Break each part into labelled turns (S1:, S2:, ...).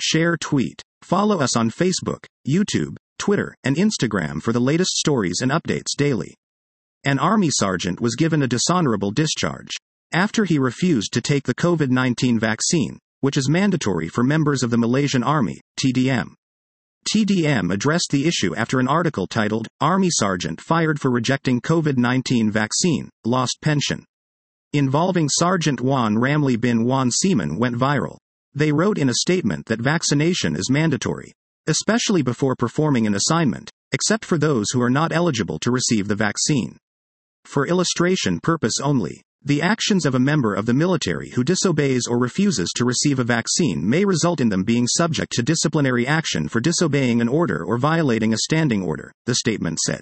S1: Share tweet. Follow us on Facebook, YouTube, Twitter, and Instagram for the latest stories and updates daily. An Army sergeant was given a dishonorable discharge after he refused to take the COVID-19 vaccine, which is mandatory for members of the Malaysian Army, TDM. TDM addressed the issue after an article titled, "Army Sergeant Fired for Rejecting COVID-19 Vaccine, Lost Pension," involving Sergeant Wan Ramli bin Wan Seaman went viral. They wrote in a statement that vaccination is mandatory, especially before performing an assignment, except for those who are not eligible to receive the vaccine. For illustration purpose only, the actions of a member of the military who disobeys or refuses to receive a vaccine may result in them being subject to disciplinary action for disobeying an order or violating a standing order, the statement said.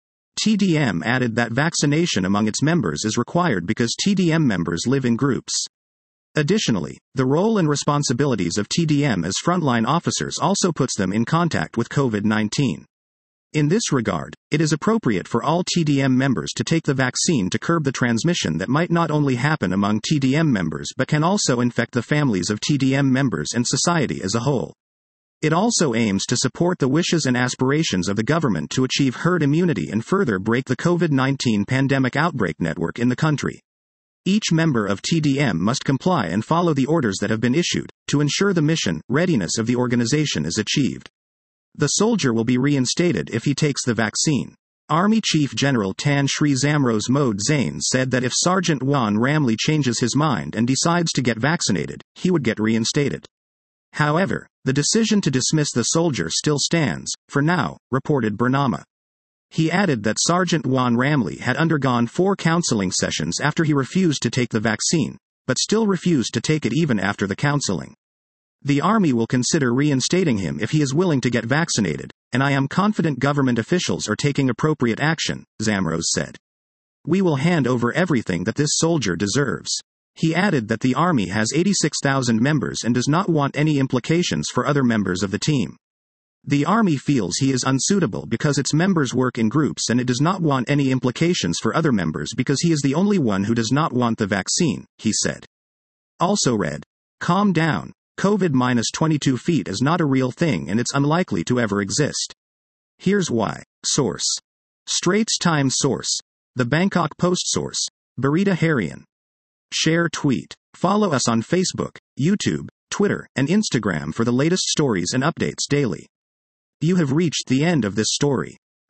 S1: TDM added that vaccination among its members is required because TDM members live in groups. Additionally, the role and responsibilities of TDM as frontline officers also puts them in contact with COVID-19. In this regard, it is appropriate for all TDM members to take the vaccine to curb the transmission that might not only happen among TDM members but can also infect the families of TDM members and society as a whole. It also aims to support the wishes and aspirations of the government to achieve herd immunity and further break the COVID-19 pandemic outbreak network in the country. Each member of TDM must comply and follow the orders that have been issued, to ensure the mission readiness of the organization is achieved. The soldier will be reinstated if he takes the vaccine. Army Chief General Tan Sri Zamros Mohd Zain said that if Sergeant Wan Ramli changes his mind and decides to get vaccinated, he would get reinstated. However, the decision to dismiss the soldier still stands, for now, reported Bernama. He added that Sergeant Wan Ramli had undergone 4 counseling sessions after he refused to take the vaccine, but still refused to take it even after the counseling. The Army will consider reinstating him if he is willing to get vaccinated, and I am confident government officials are taking appropriate action, Zamros said. We will hand over everything that this soldier deserves. He added that the Army has 86,000 members and does not want any implications for other members of the team. The Army feels he is unsuitable because its members work in groups and it does not want any implications for other members because he is the only one who does not want the vaccine, he said. Also read, calm down. COVID-22 feet is not a real thing and it's unlikely to ever exist. Here's why. Source. Straits Times source. The Bangkok Post source. Barita Harian. Share tweet. Follow us on Facebook, YouTube, Twitter, and Instagram for the latest stories and updates daily. You have reached the end of this story.